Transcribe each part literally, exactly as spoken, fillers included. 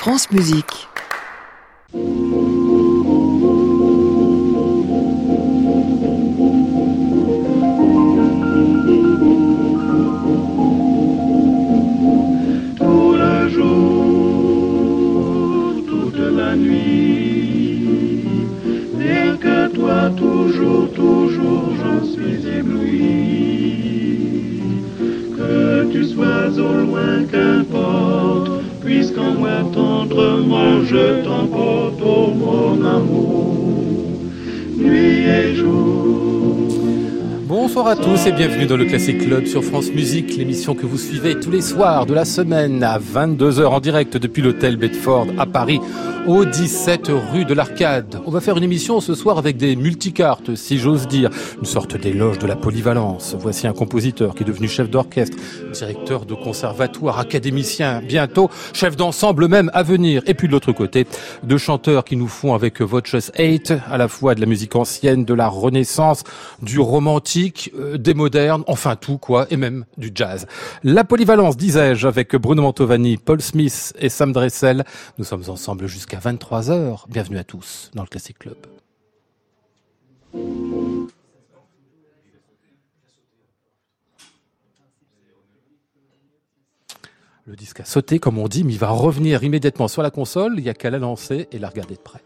France Musique. Toujours, toujours, j'en suis ébloui. Que tu sois au loin, qu'importe, puisqu'en moi tendrement je t'emporte, oh mon amour, nuit et jour. Bonsoir à tous et bienvenue dans le Classic Club sur France Musique, l'émission que vous suivez tous les soirs de la semaine à vingt-deux heures en direct depuis l'hôtel Bedford à Paris, au dix-sept rue de l'Arcade. On va faire une émission ce soir avec des multicartes, si j'ose dire, une sorte d'éloge de la polyvalence. Voici un compositeur qui est devenu chef d'orchestre, directeur de conservatoire, académicien bientôt, chef d'ensemble même à venir. Et puis de l'autre côté, deux chanteurs qui nous font avec Voces eight, à la fois de la musique ancienne, de la Renaissance, du romantique, euh, des modernes, enfin tout quoi, et même du jazz. La polyvalence, disais-je, avec Bruno Mantovani, Paul Smith et Sam Dressel. Nous sommes ensemble jusqu'à vingt-trois heures. Bienvenue à tous dans le Classic Club. Le disque a sauté, comme on dit, mais il va revenir immédiatement sur la console. Il n'y a qu'à la lancer et la regarder de près.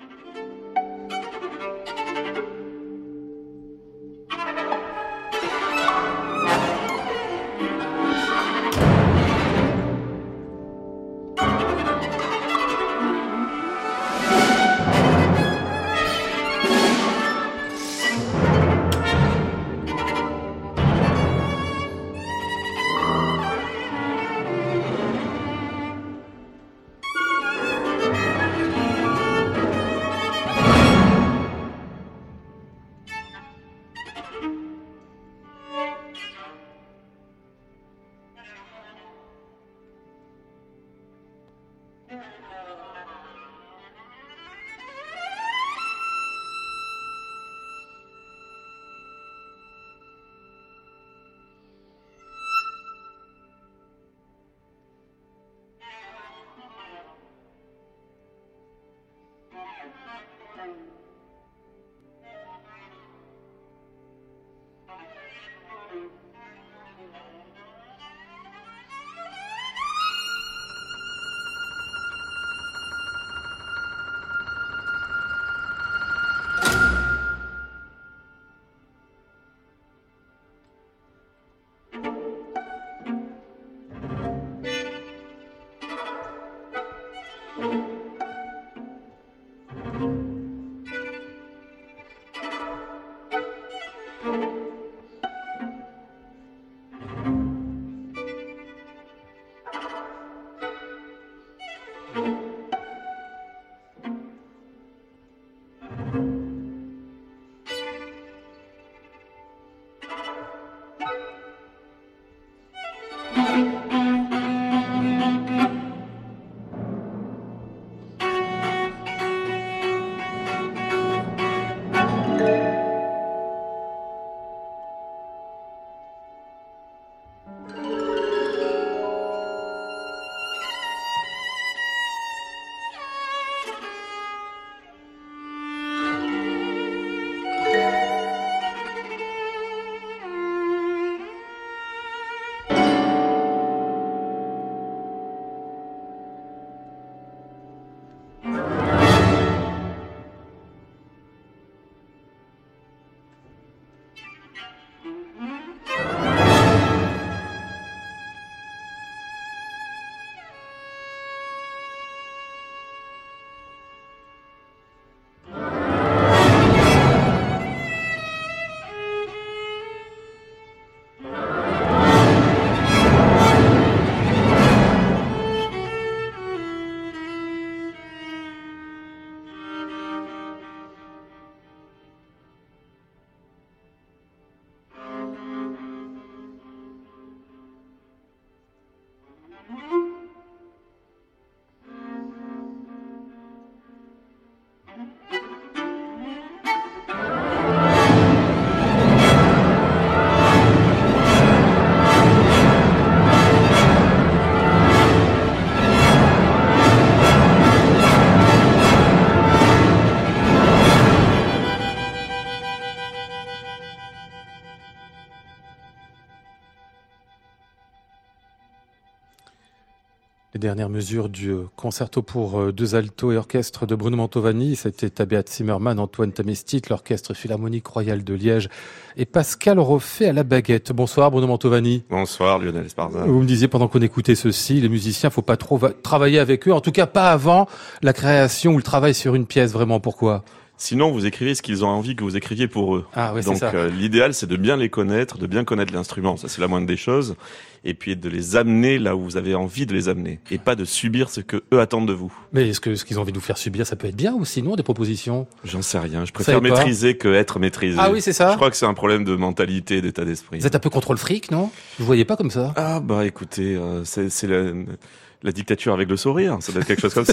Les dernières mesures du concerto pour deux altos et orchestre de Bruno Mantovani, c'était Tabea Zimmermann, Antoine Tamestit, l'Orchestre Philharmonique Royal de Liège et Pascal Roffet à la baguette. Bonsoir Bruno Mantovani. Bonsoir Lionel Esparza. Vous me disiez pendant qu'on écoutait ceci, les musiciens, faut pas trop va- travailler avec eux, en tout cas pas avant la création ou le travail sur une pièce, vraiment. Pourquoi ? Sinon, vous écrivez ce qu'ils ont envie que vous écriviez pour eux. Ah oui, c'est Donc, ça. euh, l'idéal, c'est de bien les connaître, de bien connaître l'instrument. Ça, c'est la moindre des choses. Et puis, de les amener là où vous avez envie de les amener. Et pas de subir ce que eux attendent de vous. Mais est-ce que ce qu'ils ont envie de nous faire subir, ça peut être bien ou sinon des propositions ? J'en sais rien. Je préfère savez pas maîtriser que être maîtrisé. Ah oui, c'est ça. Je crois que c'est un problème de mentalité, d'état d'esprit. Vous êtes un peu contre le fric, non ? Vous voyez pas comme ça ? Ah, bah, écoutez, euh, c'est, c'est la, la dictature avec le sourire. Ça doit être quelque chose comme ça.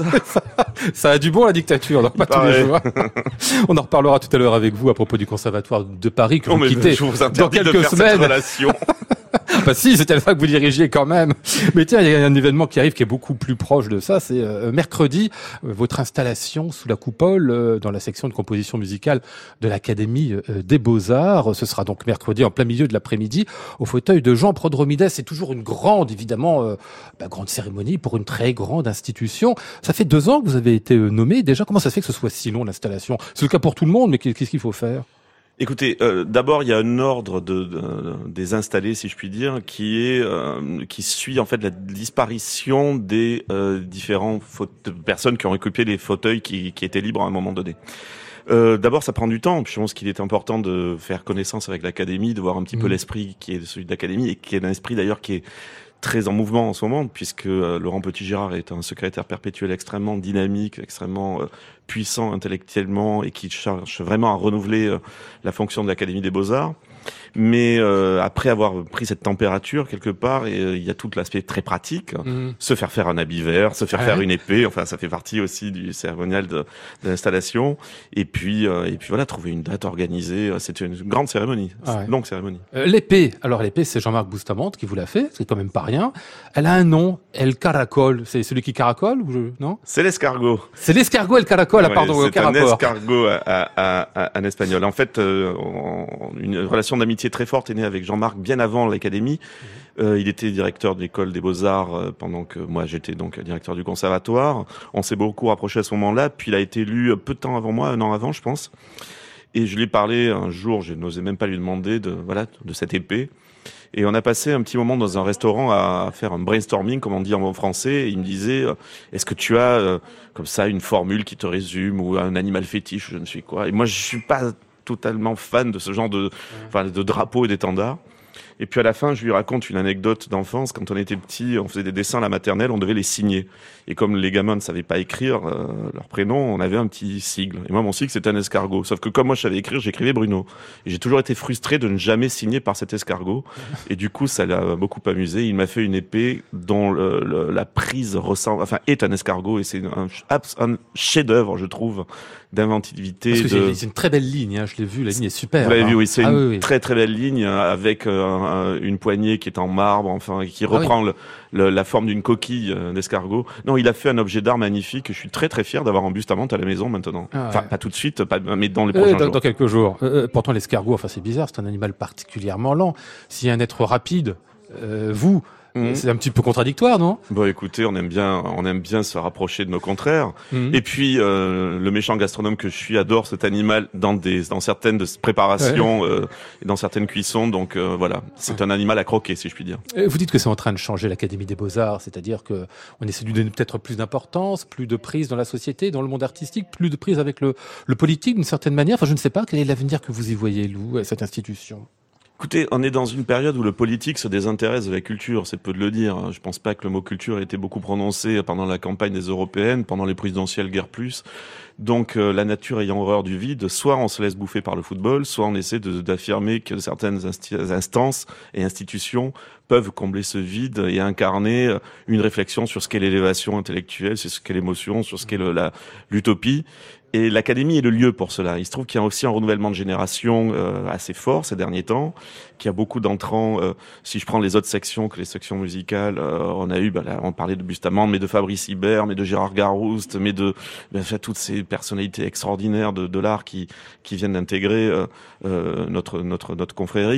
Ça a du bon la dictature, donc pas tous les paraît. jours. On en reparlera tout à l'heure avec vous à propos du Conservatoire de Paris que Non, vous mais quittez je vous dans interdis de quelques faire semaines. cette relation. Bah si, c'était là que vous dirigiez quand même. Mais tiens, il y a un événement qui arrive qui est beaucoup plus proche de ça. C'est euh, mercredi, euh, votre installation sous la coupole euh, dans la section de composition musicale de l'Académie euh, des Beaux-Arts. Ce sera donc mercredi en plein milieu de l'après-midi au fauteuil de Jean Prodromides. C'est toujours une grande, évidemment, euh, bah, grande cérémonie pour une très grande institution. Ça fait deux ans que vous avez été euh, nommé. Déjà, comment ça se fait que ce soit si long l'installation ? C'est le cas pour tout le monde, mais qu'est-ce qu'il faut faire ? Écoutez, euh, d'abord il y a un ordre de, de, des installés, si je puis dire, qui est euh, qui suit en fait la disparition des euh, différents faute- personnes qui ont occupé les fauteuils qui, qui étaient libres à un moment donné. Euh, d'abord, ça prend du temps. Je pense qu'il est important de faire connaissance avec l'académie, de voir un petit Mmh. peu l'esprit qui est celui de l'académie et qui est un esprit d'ailleurs qui est très en mouvement en ce moment, puisque euh, Laurent Petit-Girard est un secrétaire perpétuel extrêmement dynamique, extrêmement euh, puissant intellectuellement et qui cherche vraiment à renouveler euh, la fonction de l'Académie des Beaux-Arts. Mais euh, après avoir pris cette température quelque part, et, euh, il y a tout l'aspect très pratique, Mmh. se faire faire un habit vert, se faire Ouais. faire une épée, enfin ça fait partie aussi du cérémonial de, de l'installation. Et puis euh, et puis voilà, trouver une date organisée, c'était une grande cérémonie, Ah ouais. une longue cérémonie. Euh, l'épée, alors l'épée, c'est Jean-Marc Bustamante qui vous l'a fait, c'est quand même pas rien. Elle a un nom, El Caracol, c'est celui qui caracole ou je... non ? C'est l'escargot. C'est l'escargot El Caracol, ah Ouais, pardon, c'est aucun un rapport. escargot à, à, à, en espagnol. En fait, euh, on- une relation d'amitié très forte est née avec Jean-Marc bien avant l'Académie. Euh, il était directeur de l'école des Beaux-Arts euh, pendant que moi j'étais donc directeur du conservatoire. On s'est beaucoup rapprochés à ce moment-là. Puis il a été élu peu de temps avant moi, un an avant, je pense. Et je lui ai parlé un jour, je n'osais même pas lui demander de voilà de cette épée. Et on a passé un petit moment dans un restaurant à faire un brainstorming, comme on dit en bon français. Et il me disait, euh, est-ce que tu as euh, comme ça une formule qui te résume ou un animal fétiche, je ne sais quoi. Et moi, je suis pas totalement fan de ce genre de, enfin, de drapeaux et d'étendards. Et puis à la fin, je lui raconte une anecdote d'enfance. Quand on était petit, on faisait des dessins à la maternelle, on devait les signer. Et comme les gamins ne savaient pas écrire euh, leur prénom, on avait un petit sigle. Et moi, mon sigle, c'était un escargot. Sauf que comme moi, je savais écrire, j'écrivais Bruno. Et j'ai toujours été frustré de ne jamais signer par cet escargot. Et du coup, ça l'a beaucoup amusé. Il m'a fait une épée dont le, le, la prise ressemble, enfin, est un escargot. Et c'est un, un chef-d'œuvre, je trouve, d'inventivité. Parce que de... c'est, c'est une très belle ligne, hein, je l'ai vu, la ligne est super. Vous l'avez hein. vu, oui, c'est Ah une oui, oui. très très belle ligne euh, avec euh, un- une poignée qui est en marbre, enfin, qui Ah reprend le, le- la forme d'une coquille euh, d'escargot. Non, il a fait un objet d'art magnifique. Je suis très très fier d'avoir un Bustamante à la maison maintenant. Ah ouais. Enfin, pas tout de suite, pas, mais dans les Euh, prochains dans, jours. dans quelques jours. Euh, euh, pourtant, l'escargot, enfin c'est bizarre, c'est un animal particulièrement lent. S'il y a un être rapide, euh, vous, Mhm. c'est un petit peu contradictoire, non ? Bon, écoutez, on aime bien, on aime bien se rapprocher de nos contraires. Mhm. Et puis, euh, le méchant gastronome que je suis adore cet animal dans des, dans certaines de- préparations euh, et dans certaines cuissons. Donc euh, voilà, c'est un animal à croquer, si je puis dire. Euh, Vous dites que c'est en train de changer l'Académie des Beaux-Arts, c'est-à-dire que on essaie de lui donner peut-être plus d'importance, plus de prise dans la société, dans le monde artistique, plus de prise avec le, le politique d'une certaine manière. Enfin, je ne sais pas, quel est l'avenir que vous y voyez, Lou, à cette institution ? Écoutez, on est dans une période où le politique se désintéresse de la culture, c'est peu de le dire. Je pense pas que le mot culture ait été beaucoup prononcé pendant la campagne des européennes, pendant les présidentielles guère plus. Donc euh, la nature ayant horreur du vide, soit on se laisse bouffer par le football, soit on essaie de, d'affirmer que certaines insti- instances et institutions peuvent combler ce vide et incarner une réflexion sur ce qu'est l'élévation intellectuelle, sur ce qu'est l'émotion, sur ce qu'est le, la, l'utopie. Et l'Académie est le lieu pour cela. Il se trouve qu'il y a aussi un renouvellement de génération euh, assez fort ces derniers temps, qu'il y a beaucoup d'entrants. Euh, si je prends les autres sections que les sections musicales, euh, on a eu, bah, là, on parlait de Bustamante, mais de Fabrice Hibert, mais de Gérard Garouste, mais de bah, toutes ces personnalités extraordinaires de, de l'art qui qui viennent d'intégrer euh, euh, notre notre notre confrérie.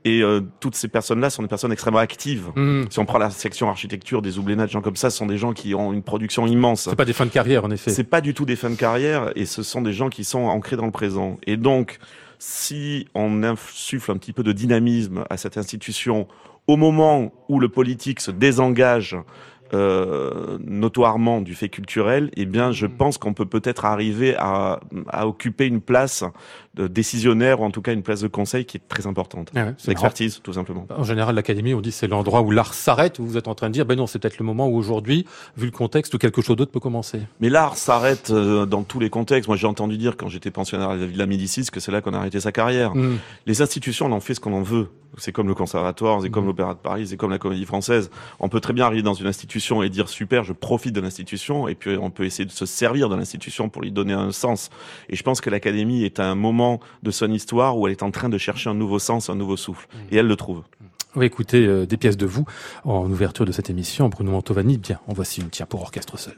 Et euh, toutes ces personnes-là sont des personnes extrêmement actives. Mmh. Si on prend la section architecture des Oublena, des gens comme ça, ce sont des gens qui ont une production immense. C'est pas des fins de carrière, en effet. C'est pas du tout des fins de carrière, et ce sont des gens qui sont ancrés dans le présent. Et donc, si on insuffle un petit peu de dynamisme à cette institution au moment où le politique se désengage Euh, notoirement du fait culturel, eh bien, je pense qu'on peut peut-être arriver à, à occuper une place de décisionnaire, ou en tout cas une place de conseil qui est très importante. Ah ouais, c'est L'expertise, marrant. Tout simplement. En général, l'académie, on dit c'est l'endroit où l'art s'arrête. Vous êtes en train de dire, ben non, c'est peut-être le moment où aujourd'hui, vu le contexte, où quelque chose d'autre peut commencer. Mais l'art s'arrête euh, dans tous les contextes. Moi, j'ai entendu dire quand j'étais pensionnaire à la Villa Médicis que c'est là qu'on a arrêté sa carrière. Mmh. Les institutions, on en fait ce qu'on en veut. C'est comme le conservatoire, c'est mmh. comme l'Opéra de Paris, c'est comme la Comédie Française. On peut très bien arriver dans une institution et dire super, je profite de l'institution, et puis on peut essayer de se servir de l'institution pour lui donner un sens. Et je pense que l'Académie est à un moment de son histoire où elle est en train de chercher un nouveau sens, un nouveau souffle. Mmh. Et elle le trouve. On va écouter euh, des pièces de vous en ouverture de cette émission. Bruno Mantovani, bien, en voici une, tiens, pour orchestre seul.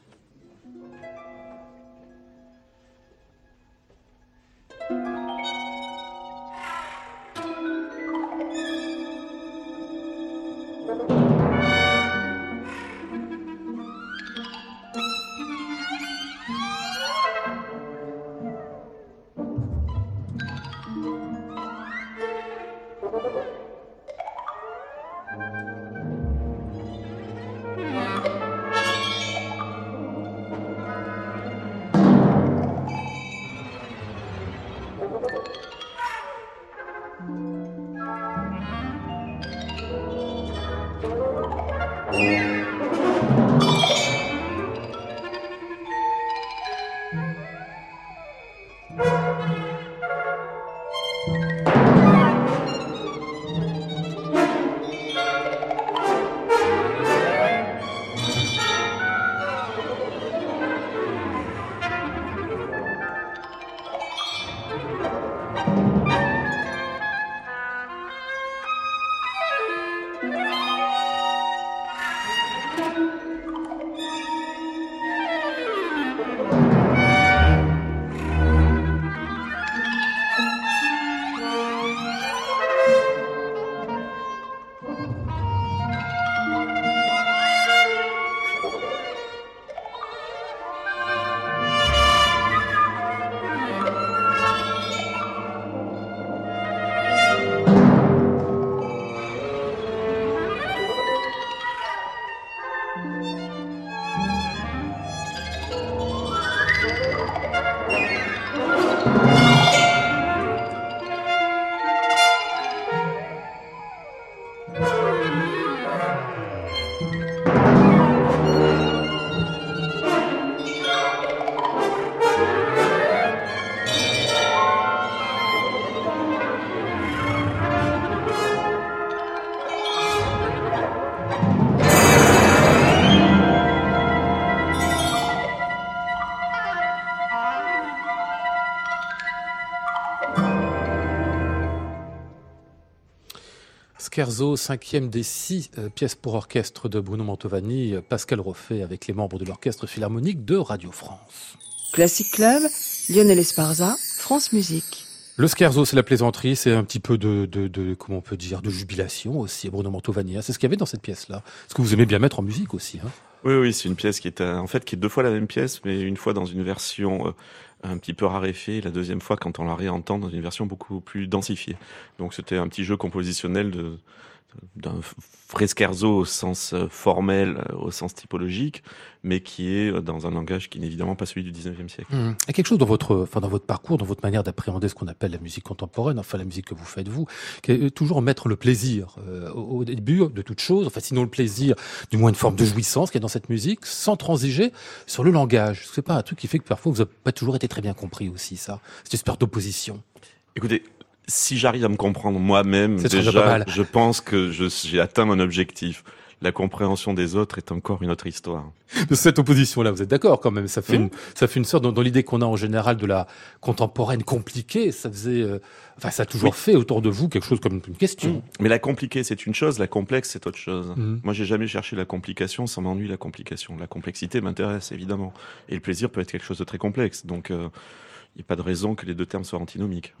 Scherzo, cinquième des six euh, pièces pour orchestre de Bruno Mantovani, Pascal Roffet avec les membres de l'Orchestre Philharmonique de Radio France. Classic Club, Lionel Esparza, France Musique. Le scherzo, c'est la plaisanterie, c'est un petit peu de, de, de, comment on peut dire, de jubilation aussi, Bruno Mantovani. Hein. C'est ce qu'il y avait dans cette pièce-là. Ce que vous aimez bien mettre en musique aussi. Hein. Oui, oui, c'est une pièce qui est, en fait, qui est deux fois la même pièce, mais une fois dans une version euh, un petit peu raréfiée, et la deuxième fois quand on la réentend dans une version beaucoup plus densifiée. Donc c'était un petit jeu compositionnel de, d'un vrai scherzo au sens formel, au sens typologique, mais qui est dans un langage qui n'est évidemment pas celui du dix-neuvième siècle. Mmh. Il y a quelque chose dans votre, enfin dans votre parcours, dans votre manière d'appréhender ce qu'on appelle la musique contemporaine, enfin la musique que vous faites vous, qui est toujours mettre le plaisir euh, au début de toute chose, enfin sinon le plaisir, du moins une forme de jouissance qu'il y a dans cette musique, sans transiger sur le langage. C'est pas un truc qui fait que parfois vous n'avez pas toujours été très bien compris aussi, ça, cette espèce d'opposition. Écoutez, si j'arrive à me comprendre moi-même, c'est déjà, je pense que je, j'ai atteint mon objectif. La compréhension des autres est encore une autre histoire. De cette opposition-là, vous êtes d'accord quand même. Ça fait, mmh. une, ça fait une sorte, dans, dans l'idée qu'on a en général de la contemporaine compliquée, ça faisait, euh, enfin, ça a toujours oui. fait autour de vous quelque chose comme une question. Mmh. Mais la compliquée, c'est une chose, la complexe, c'est autre chose. Mmh. Moi, j'ai jamais cherché la complication, ça m'ennuie la complication. La complexité m'intéresse, évidemment. Et le plaisir peut être quelque chose de très complexe. Donc, euh, il n'y a pas de raison que les deux termes soient antinomiques. Ouais.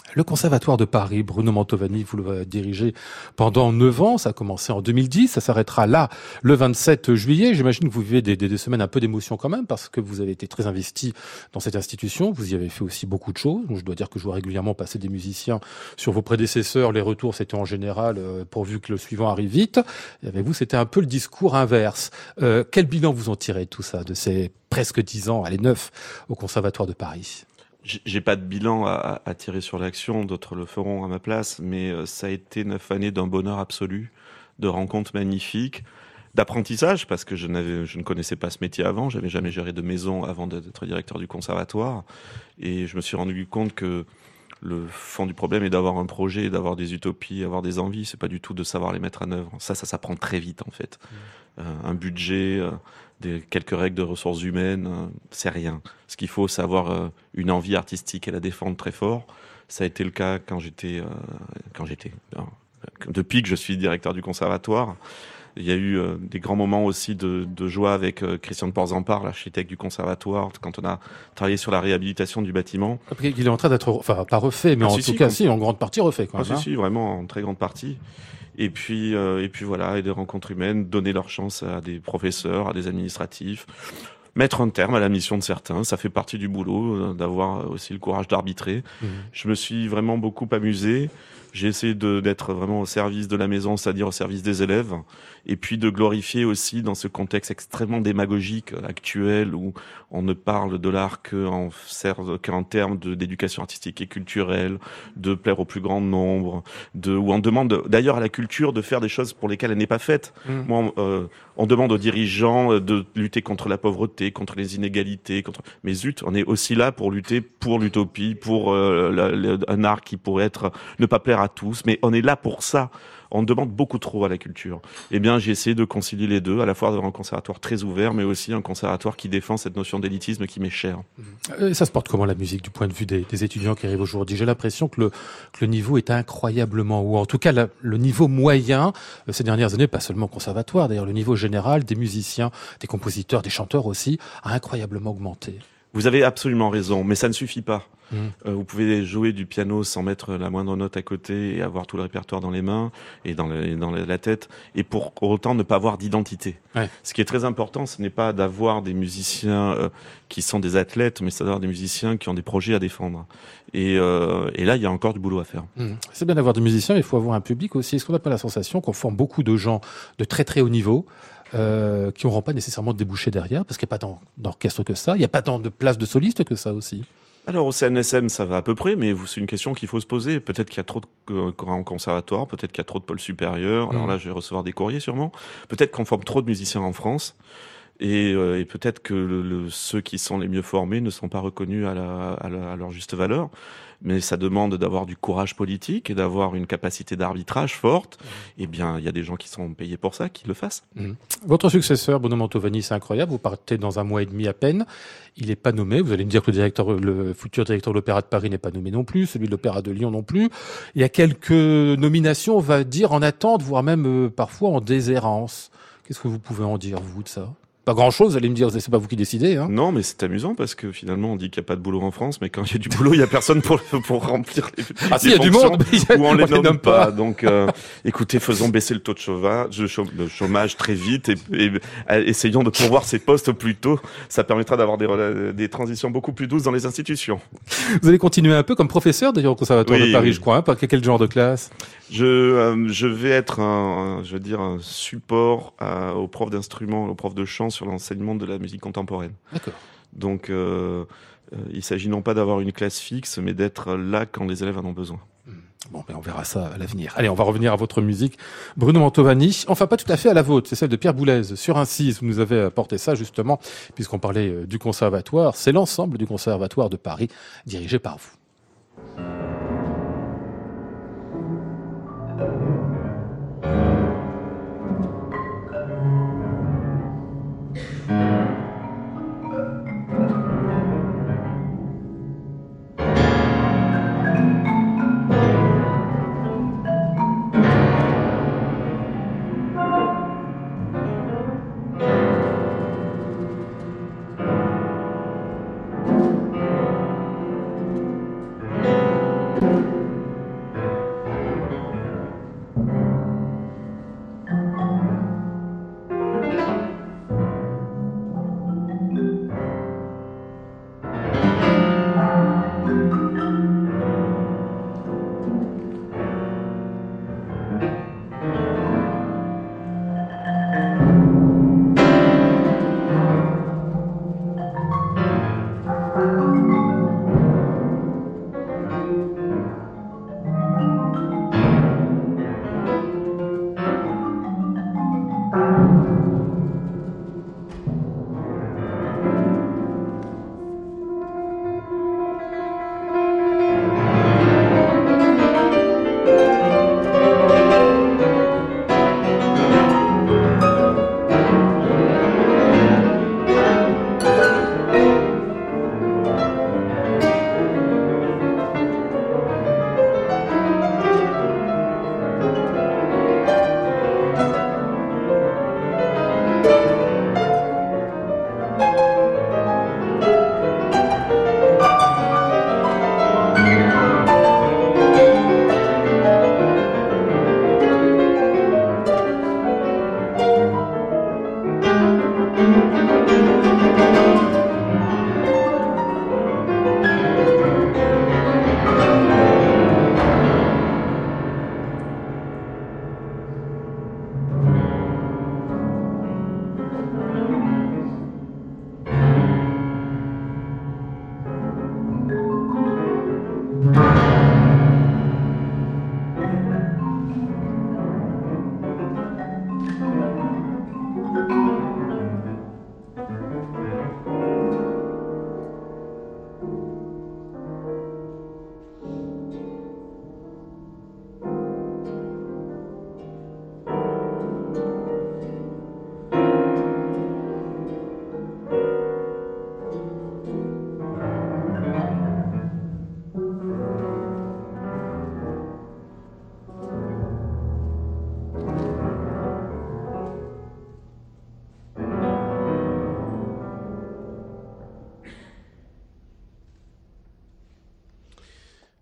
Le Conservatoire de Paris, Bruno Mantovani, vous le dirigez pendant neuf ans. Ça a commencé en deux mille dix. Ça s'arrêtera là, le vingt-sept juillet. J'imagine que vous vivez des, des, des semaines un peu d'émotion quand même, parce que vous avez été très investi dans cette institution. Vous y avez fait aussi beaucoup de choses. Je dois dire que je vois régulièrement passer des musiciens sur vos prédécesseurs. Les retours, c'était en général euh, pourvu que le suivant arrive vite. Et avec vous, c'était un peu le discours inverse. Euh, quel bilan vous en tirez de tout ça, de ces presque dix ans, allez, neuf, au Conservatoire de Paris? J'ai pas de bilan à, à tirer sur l'action, d'autres le feront à ma place, mais ça a été neuf années d'un bonheur absolu, de rencontres magnifiques, d'apprentissage, parce que je n'avais, je ne connaissais pas ce métier avant, j'avais jamais géré de maison avant d'être directeur du conservatoire, et je me suis rendu compte que le fond du problème est d'avoir un projet, d'avoir des utopies, avoir des envies, c'est pas du tout de savoir les mettre en œuvre. Ça, ça s'apprend très vite en fait. Mmh. Euh, un budget, euh, des, quelques règles de ressources humaines, euh, c'est rien. Ce qu'il faut, c'est avoir euh, une envie artistique et la défendre très fort. Ça a été le cas quand j'étais, euh, quand j'étais, euh, depuis que je suis directeur du conservatoire. Il y a eu euh, des grands moments aussi de, de joie avec euh, Christian de Porzampar, l'architecte du conservatoire, quand on a travaillé sur la réhabilitation du bâtiment. Il est en train d'être, enfin pas refait, mais ah, en si, tout si, cas, si, en grande partie refait quand même. Ah, si, si, vraiment en très grande partie. Et puis, euh, et puis voilà, et des rencontres humaines, donner leur chance à des professeurs, à des administratifs, mettre un terme à la mission de certains. Ça fait partie du boulot, euh, d'avoir aussi le courage d'arbitrer. Mmh. Je me suis vraiment beaucoup amusé. J'ai essayé de, d'être vraiment au service de la maison, c'est-à-dire au service des élèves, et puis de glorifier aussi dans ce contexte extrêmement démagogique actuel où on ne parle de l'art qu'en, qu'en termes de, d'éducation artistique et culturelle, de plaire au plus grand nombre, de, où on demande d'ailleurs à la culture de faire des choses pour lesquelles elle n'est pas faite. Mmh. Moi, euh, on demande aux dirigeants de lutter contre la pauvreté, contre les inégalités, contre. Mais zut, on est aussi là pour lutter pour l'utopie, pour euh, la, la, un art qui pourrait être ne pas plaire à tous, mais on est là pour ça. On demande beaucoup trop à la culture. Eh bien, j'ai essayé de concilier les deux, à la fois un conservatoire très ouvert, mais aussi un conservatoire qui défend cette notion d'élitisme qui m'est chère. Et ça se porte comment la musique du point de vue des, des étudiants qui arrivent aujourd'hui? J'ai l'impression que le, que le niveau est incroyablement haut. En tout cas, la, le niveau moyen, ces dernières années, pas seulement au conservatoire, d'ailleurs le niveau général des musiciens, des compositeurs, des chanteurs aussi, a incroyablement augmenté. Vous avez absolument raison, mais ça ne suffit pas. Mmh. Euh, vous pouvez jouer du piano sans mettre la moindre note à côté et avoir tout le répertoire dans les mains et dans, le, dans la tête, et pour autant ne pas avoir d'identité. Ouais. Ce qui est très important, ce n'est pas d'avoir des musiciens euh, qui sont des athlètes, mais c'est d'avoir des musiciens qui ont des projets à défendre. Et, euh, et là, il y a encore du boulot à faire. Mmh. C'est bien d'avoir des musiciens, il faut avoir un public aussi. Est-ce qu'on n'a pas la sensation qu'on forme beaucoup de gens de très très haut niveau Euh, qui n'auront pas nécessairement de débouchés derrière, parce qu'il n'y a pas tant d'orchestre que ça, il n'y a pas tant de place de solistes que ça aussi? Alors au C N S M, ça va à peu près, mais c'est une question qu'il faut se poser. Peut-être qu'il y a trop de grands conservatoires, peut-être qu'il y a trop de pôles supérieurs. Alors là, je vais recevoir des courriers sûrement. Peut-être qu'on forme trop de musiciens en France. Et, euh, et peut-être que le, le, ceux qui sont les mieux formés ne sont pas reconnus à, la, à, la, à leur juste valeur. Mais ça demande d'avoir du courage politique et d'avoir une capacité d'arbitrage forte. Eh bien, il y a des gens qui sont payés pour ça, qui le fassent. Mmh. Votre successeur, Bruno Mantovani, c'est incroyable. Vous partez dans un mois et demi à peine. Il n'est pas nommé. Vous allez me dire que le, directeur, le futur directeur de l'Opéra de Paris n'est pas nommé non plus, celui de l'Opéra de Lyon non plus. Il y a quelques nominations, on va dire, en attente, voire même euh, parfois en déshérence. Qu'est-ce que vous pouvez en dire, vous, de ça? Pas grand-chose, vous allez me dire, c'est pas vous qui décidez. Hein. Non, mais c'est amusant parce que finalement, on dit qu'il n'y a pas de boulot en France, mais quand il y a du boulot, il n'y a personne pour, pour remplir les, ah, les si, fonctions, il y a du monde, mais où on, on les nomme, nomme pas. pas. Donc, euh, écoutez, faisons baisser le taux de chômage, de chômage très vite et, et, et essayons de pourvoir ces postes plus tôt. Ça permettra d'avoir des, des transitions beaucoup plus douces dans les institutions. Vous allez continuer un peu comme professeur, d'ailleurs, au Conservatoire oui, de Paris, oui. je crois. Hein, par quel genre de classe? Je, euh, je vais être un, un, je veux dire, un support à, aux profs d'instruments, aux profs de chant sur l'enseignement de la musique contemporaine. D'accord. Donc, euh, euh, il s'agit non pas d'avoir une classe fixe, mais d'être là quand les élèves en ont besoin. Bon, ben on verra ça à l'avenir. Allez, on va revenir à votre musique. Bruno Mantovani, enfin pas tout à fait à la vôtre, c'est celle de Pierre Boulez. Sur un six, vous nous avez apporté ça justement, puisqu'on parlait du conservatoire. C'est l'ensemble du conservatoire de Paris, dirigé par vous.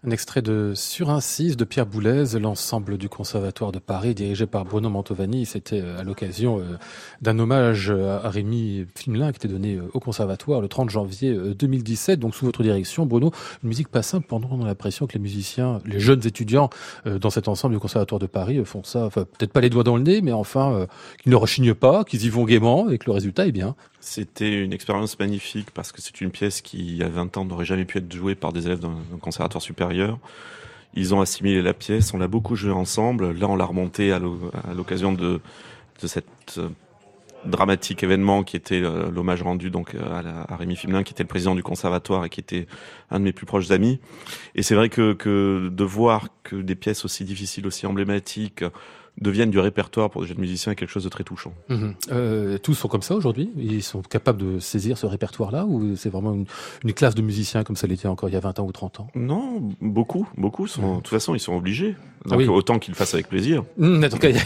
Un extrait de Sur un six de Pierre Boulez, l'ensemble du Conservatoire de Paris, dirigé par Bruno Mantovani. C'était à l'occasion d'un hommage à Rémi Fimelin qui était donné au Conservatoire le trente janvier deux mille dix-sept. Donc sous votre direction, Bruno, une musique pas simple. Pendant on a l'impression que les musiciens, les jeunes étudiants dans cet ensemble du Conservatoire de Paris font ça, enfin peut-être pas les doigts dans le nez, mais enfin euh, qu'ils ne rechignent pas, qu'ils y vont gaiement et que le résultat est bien. C'était une expérience magnifique parce que c'est une pièce qui, il y a vingt ans, n'aurait jamais pu être jouée par des élèves d'un conservatoire supérieur. Ils ont assimilé la pièce, on l'a beaucoup joué ensemble. Là, on l'a remontée à l'occasion de, de cette dramatique événement qui était l'hommage rendu donc à, la, à Rémi Fimelin, qui était le président du conservatoire et qui était un de mes plus proches amis. Et c'est vrai que, que de voir que des pièces aussi difficiles, aussi emblématiques, deviennent du répertoire pour des jeunes musiciens est quelque chose de très touchant. Mmh. Euh, tous sont comme ça aujourd'hui? Ils sont capables de saisir ce répertoire-là ou c'est vraiment une, une classe de musiciens comme ça l'était encore il y a vingt ans ou trente ans? Non, beaucoup, beaucoup sont, mmh. de toute façon, ils sont obligés. Donc, ah oui. Autant qu'ils le fassent avec plaisir. Mmh, en tout cas,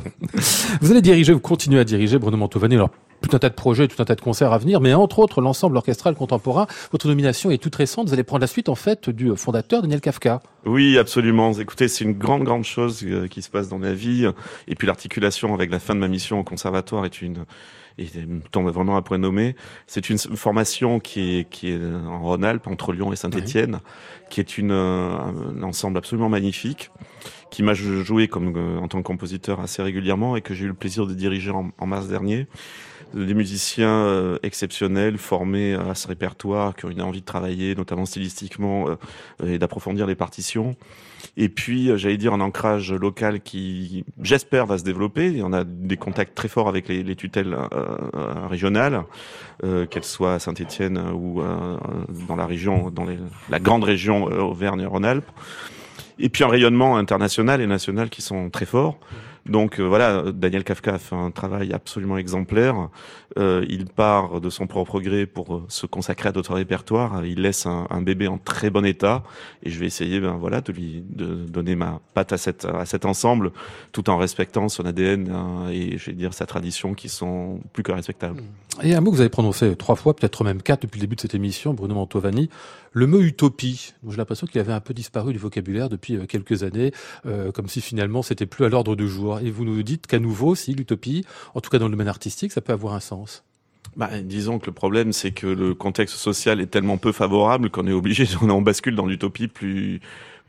vous allez diriger, vous continuez à diriger, Bruno Mantovani. Alors, tout un tas de projets, tout un tas de concerts à venir, mais entre autres, l'ensemble orchestral contemporain. Votre nomination est toute récente. Vous allez prendre la suite, en fait, du fondateur Daniel Kafka. Oui, absolument. Écoutez, c'est une grande, grande chose qui se passe dans ma vie. Et puis, l'articulation avec la fin de ma mission au conservatoire est une, et tombe vraiment à point nommé. C'est une formation qui est, qui est en Rhône-Alpes, entre Lyon et Saint-Étienne, oui. qui est une, un ensemble absolument magnifique, qui m'a joué comme, en tant que compositeur assez régulièrement et que j'ai eu le plaisir de diriger en, en mars dernier. Des musiciens euh, exceptionnels, formés à ce répertoire, qui ont une envie de travailler, notamment stylistiquement, euh, et d'approfondir les partitions. Et puis, euh, j'allais dire, un ancrage local qui, j'espère, va se développer. Et on a des contacts très forts avec les, les tutelles euh, régionales, euh, qu'elles soient à Saint-Étienne ou euh, dans la région, dans les, la grande région euh, Auvergne-Rhône-Alpes. Et puis un rayonnement international et national qui sont très forts. Donc euh, voilà, Daniel Kafka a fait un travail absolument exemplaire. Euh, il part de son propre gré pour se consacrer à d'autres répertoires. Il laisse un, un bébé en très bon état, et je vais essayer, ben voilà, de lui de donner ma patte à cette à cet ensemble, tout en respectant son A D N hein, et je vais dire sa tradition, qui sont plus que respectables. Et un mot que vous avez prononcé trois fois, peut-être même quatre depuis le début de cette émission, Bruno Mantovani, le mot utopie. J'ai l'impression qu'il avait un peu disparu du vocabulaire depuis quelques années, euh, comme si finalement c'était plus à l'ordre du jour. Et vous nous dites qu'à nouveau, si l'utopie, en tout cas dans le domaine artistique, ça peut avoir un sens. Bah, disons que le problème, c'est que le contexte social est tellement peu favorable qu'on est obligé, on, on bascule dans l'utopie plus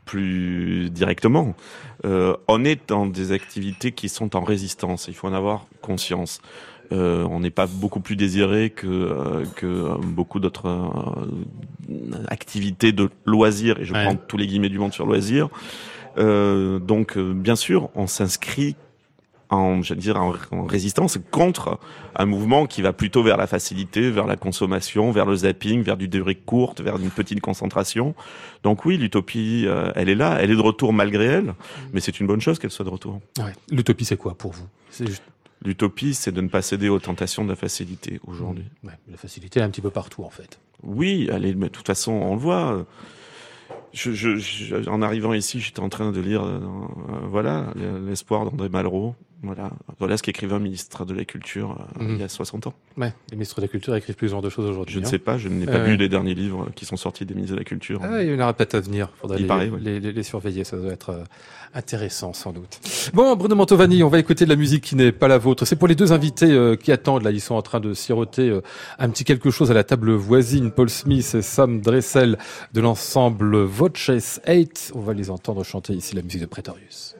plus directement. Euh, on est dans des activités qui sont en résistance. Il faut en avoir conscience. Euh, on n'est pas beaucoup plus désiré que euh, que euh, beaucoup d'autres euh, activités de loisirs. Et je ouais. prends tous les guillemets du monde sur loisirs. Euh, donc, euh, bien sûr, on s'inscrit en, j'allais dire, en, en résistance contre un mouvement qui va plutôt vers la facilité, vers la consommation, vers le zapping, vers du durée courte, vers une petite concentration. Donc oui, l'utopie, euh, elle est là, elle est de retour malgré elle, mais c'est une bonne chose qu'elle soit de retour. Ouais. L'utopie, c'est quoi pour vous? C'est juste... L'utopie, c'est de ne pas céder aux tentations de la facilité aujourd'hui. Ouais, la facilité est un petit peu partout, en fait. Oui, allez, mais de toute façon, on le voit. Je, je, je, en arrivant ici, j'étais en train de lire, euh, euh, voilà, l'espoir d'André Malraux. Voilà, voilà ce qu'écrivait un ministre de la Culture euh, mmh. il y a soixante ans. Ouais, les ministres de la Culture écrivent plus ce genre de choses aujourd'hui. Je ne hein. sais pas, je n'ai pas euh... lu les derniers livres qui sont sortis des ministres de la Culture. Ah, il y en aura peut-être à venir. Faudrait il les, paraît, ouais. les, les, les surveiller, ça doit être euh, intéressant sans doute. Bon, Bruno Mantovani, on va écouter de la musique qui n'est pas la vôtre. C'est pour les deux invités euh, qui attendent. Là, ils sont en train de siroter euh, un petit quelque chose à la table voisine. Paul Smith et Sam Dressel de l'ensemble Voces eight. On va les entendre chanter ici la musique de Praetorius.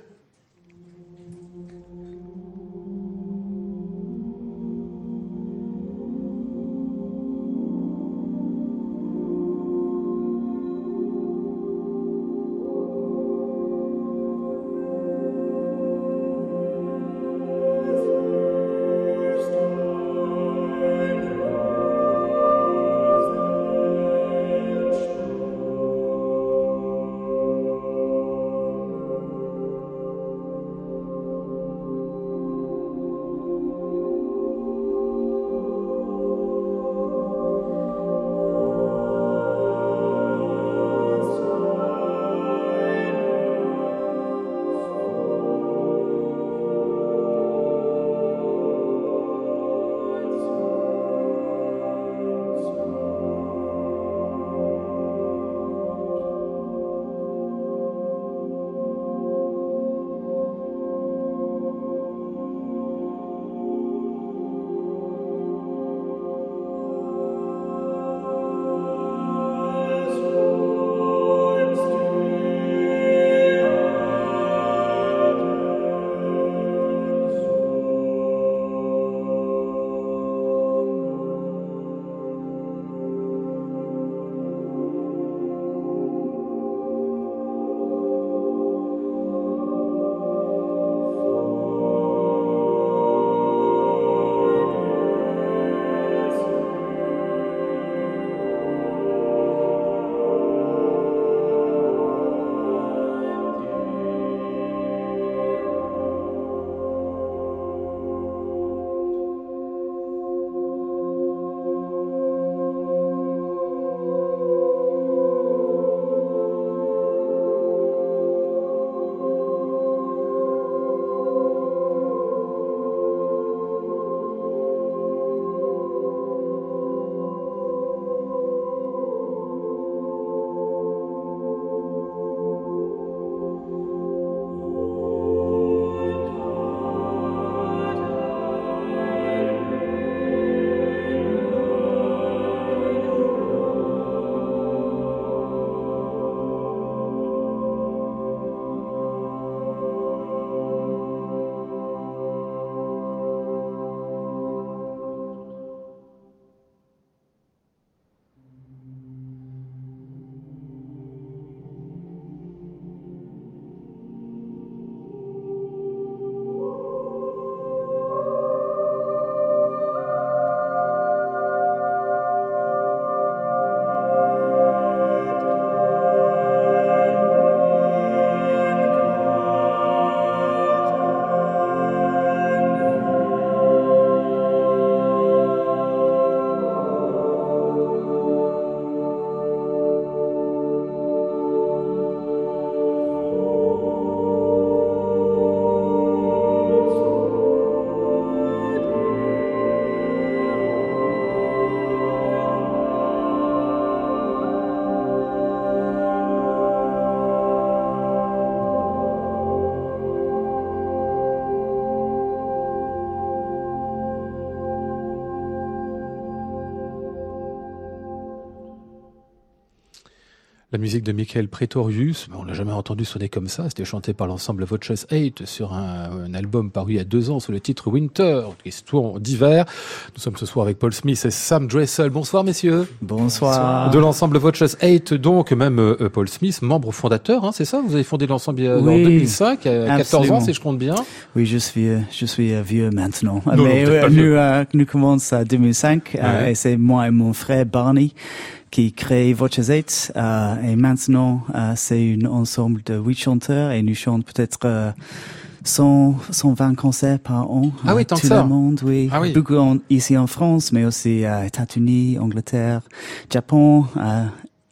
La musique de Michael Pretorius, on l'a jamais entendu sonner comme ça, c'était chanté par l'ensemble Voices eight sur un, un album paru il y a deux ans sous le titre Winter, histoire d'hiver. Nous sommes ce soir avec Paul Smith et Sam Dressel. Bonsoir messieurs. Bonsoir. De l'ensemble Voices eight, donc même euh, Paul Smith, membre fondateur, hein, c'est ça? Vous avez fondé l'ensemble oui, en deux mille cinq, il y a quatorze ans si je compte bien. Oui, je suis, je suis vieux maintenant. Non, mais non, euh, pas nous, vieux. euh, nous commençons en deux mille cinq ouais. euh, et c'est moi et mon frère Barney qui crée Voices eight euh, et maintenant euh, c'est un ensemble de huit chanteurs et nous chantons peut-être euh, cent, cent vingt concerts par an. Ah oui, euh, tant tout que ça. le monde, oui. Ah oui. Beaucoup en, ici en France, mais aussi euh, États-Unis, Angleterre, Japon. Euh,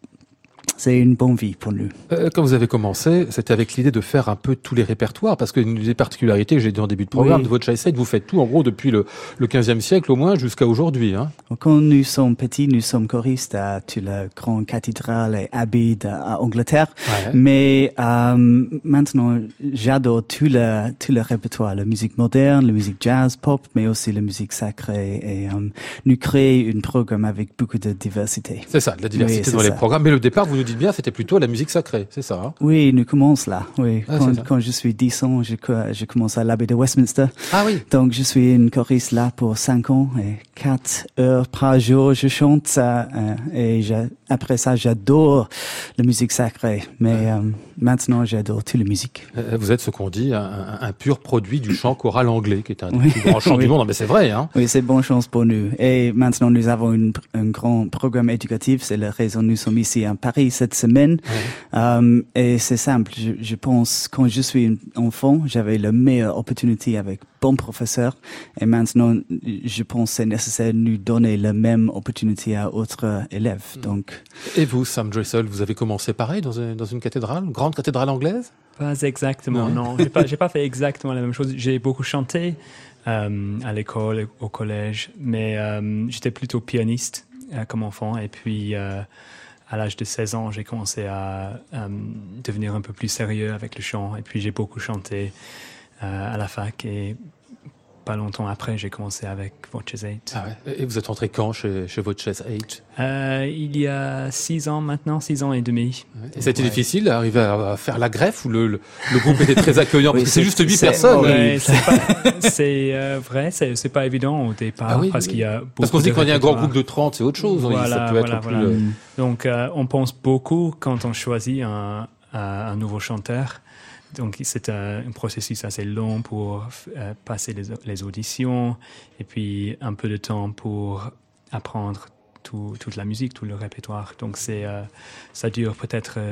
C'est une bonne vie pour nous. Euh, quand vous avez commencé, c'était avec l'idée de faire un peu tous les répertoires, parce que une des particularités, j'ai dit en début de programme, oui. de Voices eight, vous faites tout en gros depuis le, le quinzième siècle au moins jusqu'à aujourd'hui. Hein. Quand nous sommes petits, nous sommes choristes à toute la grande cathédrale et abbey à Angleterre. Ouais. Mais euh, maintenant, j'adore tout le, tout le répertoire, la musique moderne, la musique jazz, pop, mais aussi la musique sacrée. Et euh, nous créons un programme avec beaucoup de diversité. C'est ça, de la diversité oui, dans les programmes. Mais le départ, vous nous dites bien, c'était plutôt la musique sacrée, c'est ça hein? Oui, nous commençons là. Oui, ah, quand, quand je suis dix ans, je, je commence à l'abbé de Westminster. Ah oui. Donc je suis une choriste là pour cinq ans et quatre heures par jour je chante ça. Euh, et je, après ça, j'adore la musique sacrée. Mais euh, maintenant, j'adore toute la musique. Vous êtes ce qu'on dit un, un pur produit du chant choral anglais, qui est un des oui. plus grands chants oui. du monde. Non, mais c'est vrai, hein. Oui, c'est bonne chance pour nous. Et maintenant, nous avons une, un grand programme éducatif. C'est la raison nous sommes ici à Paris cette semaine. Oui. Um, et c'est simple. Je, je pense, quand je suis un enfant, j'avais la meilleure opportunité avec bon professeur. Et maintenant, je pense que c'est nécessaire de nous donner la même opportunité à autres élèves. Donc. Et vous, Sam Dressel, vous avez commencé pareil dans une, dans une cathédrale, une grande cathédrale anglaise? Pas exactement, non. non. J'ai pas, j'ai pas fait exactement la même chose. J'ai beaucoup chanté euh, à l'école, au collège, mais euh, j'étais plutôt pianiste euh, comme enfant. Et puis, euh, à l'âge de seize ans, j'ai commencé à euh, devenir un peu plus sérieux avec le chant. Et puis, j'ai beaucoup chanté euh, à la fac. Et pas longtemps après, j'ai commencé avec Voices eight. Ah ouais. Et vous êtes entré quand chez, chez Voices eight? euh, Il y a six ans maintenant, six ans et demi. Et ça a été ouais. difficile d'arriver à faire la greffe ou le, le, le groupe était très accueillant? Oui, parce que c'est, c'est juste huit c'est, personnes. Ouais, c'est pas, c'est euh, vrai, c'est, c'est pas évident au départ. Ah oui, parce oui. qu'il y a beaucoup Parce qu'on se dit de quand il y a un grand répertoire. groupe de trente, c'est autre chose. Voilà, ça peut voilà, être voilà. plus, euh... Donc, euh, on pense beaucoup quand on choisit un, un, un nouveau chanteur. Donc, c'est un, un processus assez long pour euh, passer les, les auditions et puis un peu de temps pour apprendre tout, toute la musique, tout le répertoire. Donc, c'est, euh, ça dure peut-être euh,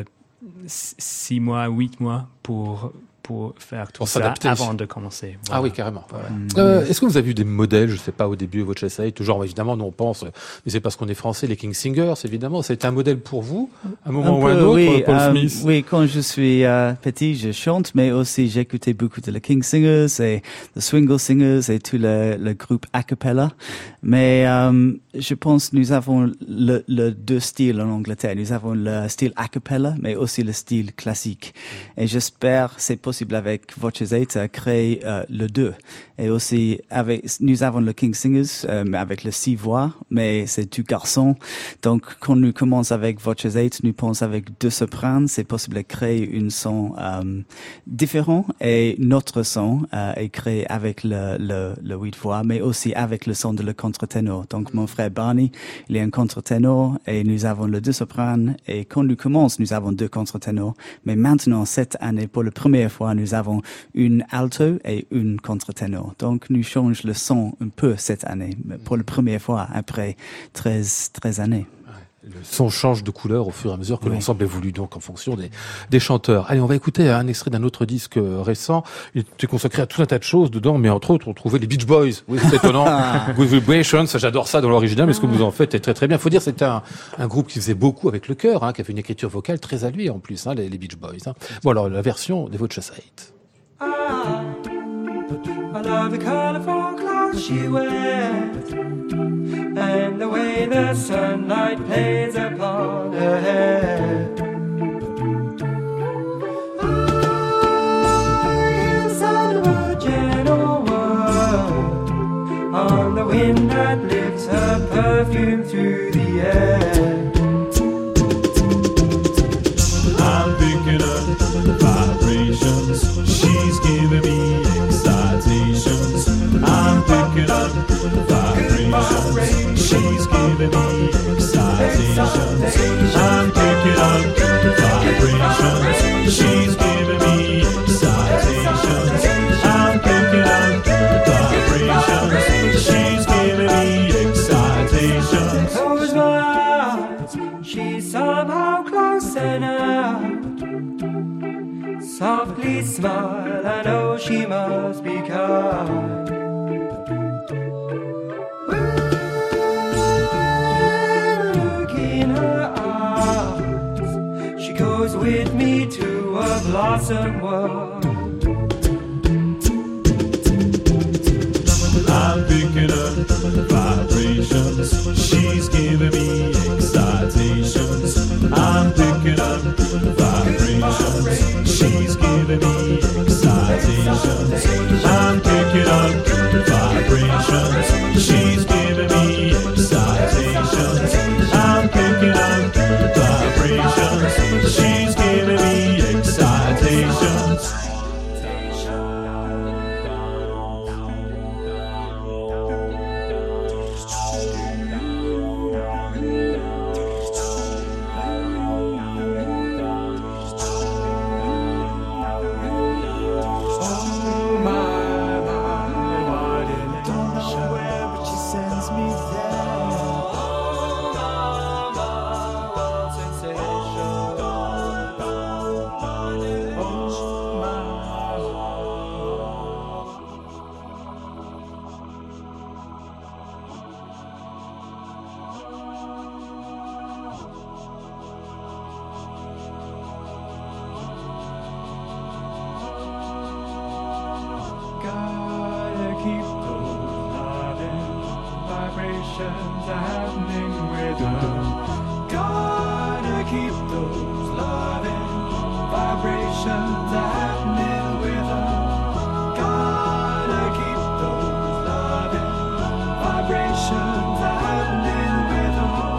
six mois, huit mois pour, pour faire tout pour ça s'adapter. Avant de commencer. Voilà. Ah oui, carrément. Voilà. Mmh. Euh, est-ce que vous avez vu des modèles, je sais pas, au début de Voices eight, genre évidemment, nous on pense, mais c'est parce qu'on est français, les King Singers, évidemment, c'est un modèle pour vous, à un moment un ou à un peu, autre, oui, Paul euh, Smith? Oui, quand je suis euh, petit, je chante, mais aussi j'écoutais beaucoup de les King Singers et the Swingle Singers et tout le, le groupe a cappella. Mais euh, je pense que nous avons le, le deux styles en Angleterre. Nous avons le style a cappella, mais aussi le style classique. Et j'espère c'est possible avec Voices eight à créer euh, le deux. Et aussi avec nous avons le King Singers euh, avec le six voix, mais c'est tout garçon. Donc quand nous commençons avec Voices eight, nous pensons avec deux sopranes, c'est possible de créer une son euh, différent et notre son euh, est créé avec le le le huit voix, mais aussi avec le son de le contre-ténor. Donc mon frère Barney, il est un contre-ténor et nous avons le deux sopranes et quand nous commençons, nous avons deux contre-ténors. Mais maintenant cette année, pour la première fois, nous avons une alto et une contre-ténor. Donc, nous changeons le son un peu cette année, pour la première fois après treize, treize années. Le son change de couleur au fur et à mesure que oui. l'ensemble évolue donc en fonction des, des chanteurs. Allez, on va écouter un extrait d'un autre disque récent. Il était consacré à tout un tas de choses dedans, mais entre autres, on trouvait les Beach Boys. Oui, c'est étonnant. Good Vibrations, j'adore ça dans l'original, mais ce que vous en faites est très très bien. Faut dire, c'était un, un groupe qui faisait beaucoup avec le chœur, hein, qui avait une écriture vocale très à lui en plus, hein, les, les Beach Boys. Hein. Bon, alors, la version des Voices eight. I, I love the colorful clothes she wears and the way the sunlight plays upon her hair. I am son of a gentle world on the wind that lifts her perfume through the air. I'm picking up good vibrations. She's giving me excitations. I'm picking up good vibrations. She's giving me excitations. Close my eyes, she's somehow close enough. Softly smile, I know she must be kind. Look in her eyes, she goes with me to a blossom world. I'm picking up vibrations. She's giving me excitations. I'm picking up vibrations. She's giving me excitations. I'm picking up vibrations. She's giving me excitations. I'm picking up vibrations. She's giving me excitations. Gotta keep those loving vibrations happening with her. Gotta keep those loving vibrations happening with her. Gotta keep those loving vibrations happening with her.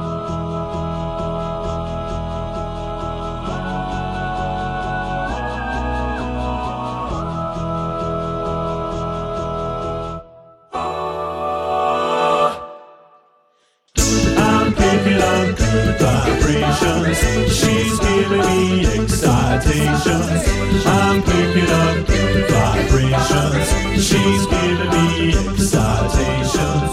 I'm picking up good vibrations. She's giving me excitations. I'm picking up good vibrations. She's giving me excitations.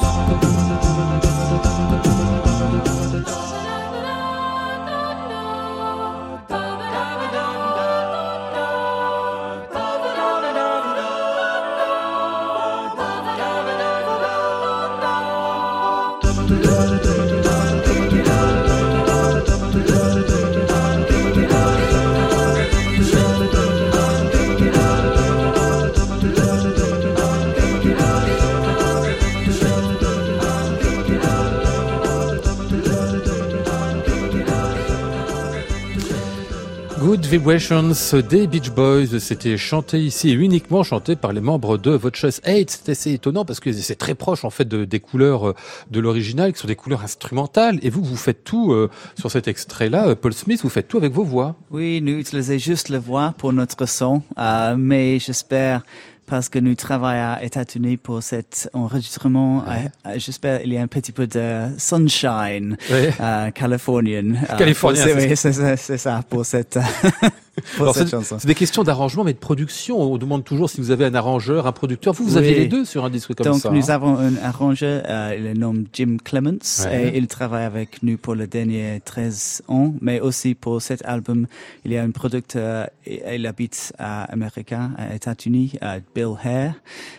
Good Vibrations des Beach Boys, c'était chanté ici et uniquement chanté par les membres de Voices eight. C'est assez étonnant parce que c'est très proche en fait de, des couleurs de l'original qui sont des couleurs instrumentales. Et vous, vous faites tout euh, sur cet extrait-là, Paul Smith, vous faites tout avec vos voix. Oui, nous utilisons juste la voix pour notre son, euh, mais j'espère, parce que nous travaillons à États-Unis pour cet enregistrement, ouais. euh, j'espère qu'il y a un petit peu de sunshine ouais. euh, californian. Californien, euh, c'est, c'est, c'est, c'est ça, pour cette... Pour Alors cette c'est, chanson. C'est des questions d'arrangement, mais de production. On demande toujours si vous avez un arrangeur, un producteur. Vous, vous Oui. avez les deux sur un disque comme Donc, ça. Donc, nous hein. avons un arrangeur, euh, il est nommé Jim Clements, ouais. et il travaille avec nous pour les derniers treize ans, mais aussi pour cet album, il y a un producteur, il habite à Américain, à États-Unis, à Bill Hare,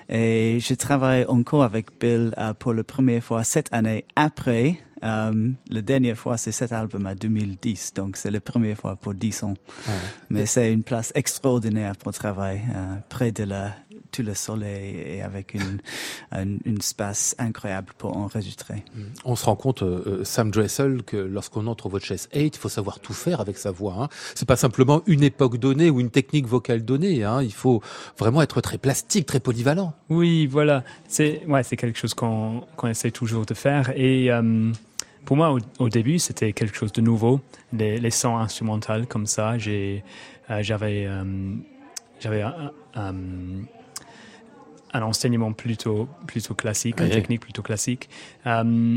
et je travaille encore avec Bill euh, pour la première fois cette année après. Euh, la dernière fois, c'est cet album à deux mille dix, donc c'est la première fois pour dix ans. Ouais. Mais c'est une place extraordinaire pour travailler, euh, près de la, tout le soleil et avec une, un, une espace incroyable pour enregistrer. On se rend compte, euh, Sam Dressel, que lorsqu'on entre au Voices eight, il faut savoir tout faire avec sa voix. Hein. C'est pas simplement une époque donnée ou une technique vocale donnée. Hein. Il faut vraiment être très plastique, très polyvalent. Oui, voilà. C'est, ouais, c'est quelque chose qu'on, qu'on essaie toujours de faire. Et euh, pour moi, au, au début, c'était quelque chose de nouveau. Les, les sons instrumentaux comme ça, j'ai, euh, j'avais, euh, j'avais un, un, un enseignement plutôt, plutôt classique, okay. Une technique plutôt classique. Euh,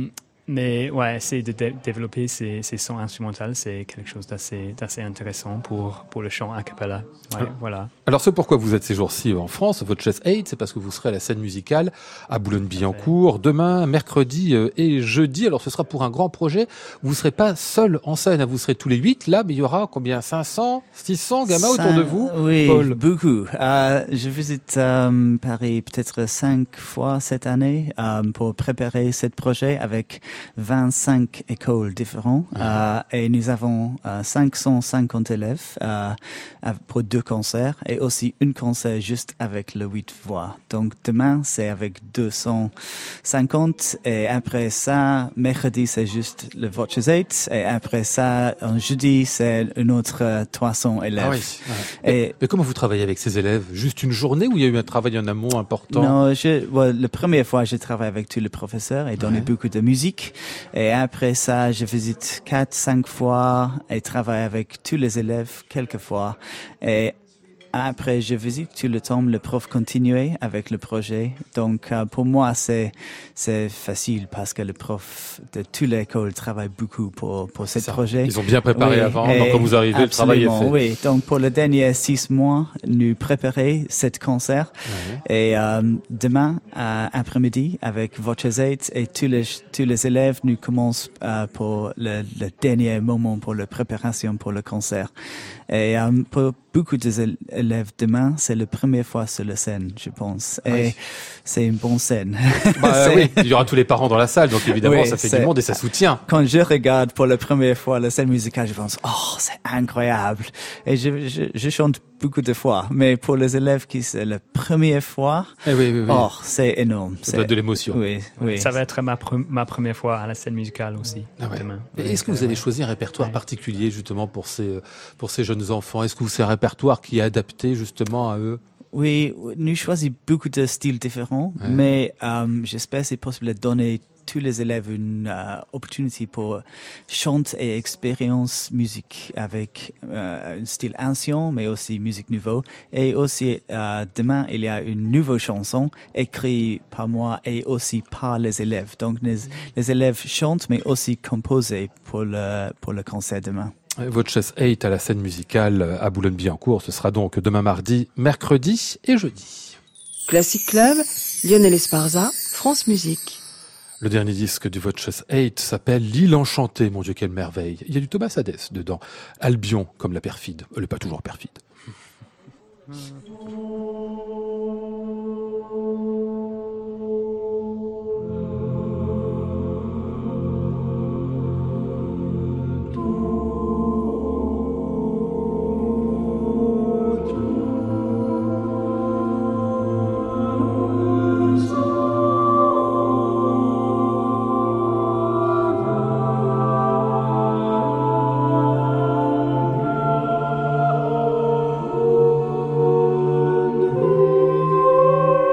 mais ouais, essayer de dé- développer ces, ces sons instrumentaux, c'est quelque chose d'assez, d'assez intéressant pour, pour le chant a cappella. Ouais, Ah. voilà. Alors, ce pourquoi vous êtes ces jours-ci en France, votre Chess Eight, c'est parce que vous serez à la scène musicale à Boulogne-Billancourt demain, mercredi euh, et jeudi. Alors, ce sera pour un grand projet. Vous ne serez pas seul en scène, hein. Vous serez tous les huit là, mais il y aura combien, cinq cents, six cents gamins autour de vous? Oui, Paul. beaucoup. Euh, je visite euh, Paris peut-être cinq fois cette année euh, pour préparer ce projet avec vingt-cinq écoles différentes. Euh, et nous avons euh, cinq cent cinquante élèves euh, pour deux concerts et aussi un concert juste avec le huit voix. Donc demain, c'est avec deux cent cinquante et après ça, mercredi, c'est juste le Voices Eight et après ça, en jeudi, c'est un autre euh, trois cents élèves. Ah oui. Ouais. Et- Et, mais comment vous travaillez avec ces élèves? Juste une journée ou il y a eu un travail en amont important? Non, je, well, la première fois, je travaille avec tous les professeurs et donne Ouais. beaucoup de musique. Et après ça, je visite quatre, cinq fois et travaille avec tous les élèves quelques fois. Et après, je visite tout le temps le prof continuer avec le projet. Donc, euh, pour moi, c'est c'est facile parce que le prof de toute l'école travaille beaucoup pour pour ce Ça, projet. Ils ont bien préparé Oui, avant, et donc quand vous arrivez, le travail est fait. absolument, Oui, donc pour les derniers six mois, nous préparons cet concert. Ouais. Et euh, demain euh, après-midi, avec Voices Eight et tous les tous les élèves, nous commençons euh, pour le, le dernier moment pour la préparation pour le concert. Et euh, pour beaucoup d'élèves demain, c'est la première fois sur la scène, je pense. Et Oui. c'est une bonne scène. Bah, C'est- oui, il y aura tous les parents dans la salle, donc évidemment, Oui, ça fait c'est- du monde et ça soutient. Quand je regarde pour la première fois la scène musicale, je pense, oh, c'est incroyable. Et je, je, je chante beaucoup de fois. Mais pour les élèves qui c'est la première fois, Eh oui, oui, oui. oh, c'est énorme. Ça doit être de l'émotion. Oui, oui. Ça va être ma, pre- ma première fois à la scène musicale aussi, Ah ouais. demain. Et Est-ce que vous avez choisi un répertoire Ouais. particulier justement pour ces pour ces jeunes enfants? Est-ce que c'est un répertoire qui est adapté justement à eux? Oui, nous choisissons beaucoup de styles différents, Ouais. mais euh, j'espère que c'est possible de donner tous les élèves une euh, opportunité pour chanter et expérience musique avec euh, un style ancien, mais aussi musique nouveau. Et aussi, euh, demain, il y a une nouvelle chanson écrite par moi et aussi par les élèves. Donc, les, les élèves chantent, mais aussi composent pour le, pour le concert demain. Votre Chess Eight à la scène musicale à Boulogne-Billancourt, ce sera donc demain mardi, mercredi et jeudi. Classic Club, Lionel Esparza, France Musique. Le dernier disque du Voices Eight s'appelle L'île enchantée, mon Dieu, quelle merveille. Il y a du Thomas Hadès dedans. Albion, comme la perfide. Elle n'est pas toujours perfide. Thank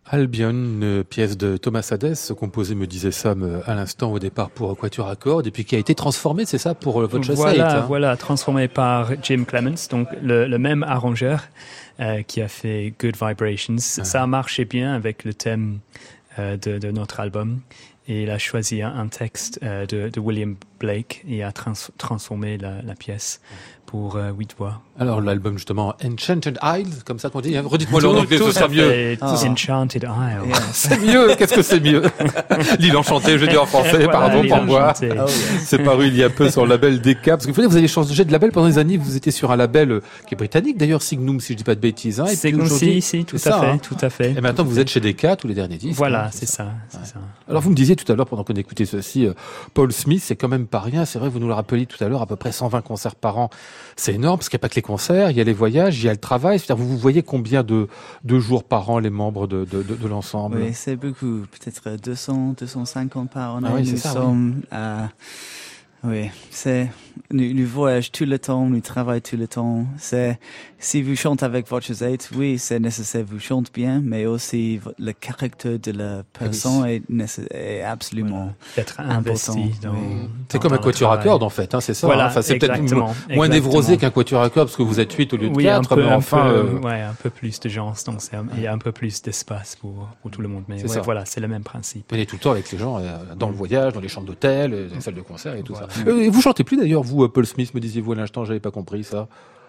Albion, une pièce de Thomas Hadès, composée, me disait Sam à l'instant au départ pour quatuor à cordes, et puis qui a été transformée, c'est ça, pour votre chasse Voilà, hein voilà, transformée par Jim Clements, donc le, le même arrangeur euh, qui a fait Good Vibrations. Ah. Ça a marché bien avec le thème euh, de, de notre album. Et il a choisi un, un texte euh, de, de William Blake et a trans- transformé la, la pièce pour euh, huit voix. Alors l'album justement Enchanted Isles, comme ça qu'on dit, hein. Redites-moi le en anglais, ce sera mieux. Oh. Enchanted Isles. Yeah. C'est mieux, qu'est-ce que c'est mieux? L'île enchantée, je dis en français, voilà, pardon pour moi. Oh, yeah. C'est paru il y a peu sur le label D K, parce que vous avez changé de label pendant des années, vous étiez sur un label euh, qui est britannique d'ailleurs, Signum si je dis pas de bêtises. Hein, Signum, si, si, tout à ça, fait, hein. tout à fait. Et maintenant vous êtes chez D K, tous les derniers disques. Voilà, hein, c'est, c'est, ça, ça. c'est ouais. ça. Alors vous me disiez tout à l'heure, pendant qu'on écoutait ceci, euh, Paul Smith, c'est quand même pas rien, c'est vrai, vous nous le rappeliez tout à l'heure, à peu près cent vingt concerts par an. C'est énorme, parce qu'il n'y a pas que les concerts, il y a les voyages, il y a le travail. C'est-à-dire, vous, vous voyez combien de, de jours par an les membres de, de, de, de l'ensemble? Oui, c'est beaucoup. Peut-être deux cents, deux cent cinquante par an. Ah oui, nous ça, sommes, oui. Euh, oui, c'est, nous, nous voyageons tout le temps, nous travaillons tout le temps. C'est, si vous chantez avec votre aide, oui, c'est nécessaire, vous chantez bien, mais aussi le caractère de la personne oui. est, nécess- est absolument D'être investi dans, oui. C'est dans comme un quatuor à cordes, en fait, hein, c'est ça. Voilà, hein. Enfin, c'est peut-être exactement, moins névrosé qu'un quatuor à cordes, parce que vous êtes huit au lieu de oui, quatre, mais enfin... Peu, euh... ouais, un peu plus de gens, donc c'est, il y a un peu plus d'espace pour, pour tout le monde. Mais ouais, voilà, c'est le même principe. Vous êtes tout le temps avec les gens, euh, dans le voyage, dans les chambres d'hôtel, dans les salles de concert et tout voilà. ça. Euh, et vous chantez plus d'ailleurs, vous, Paul Smith, me disiez-vous à l'instant, j'avais pas compris ça.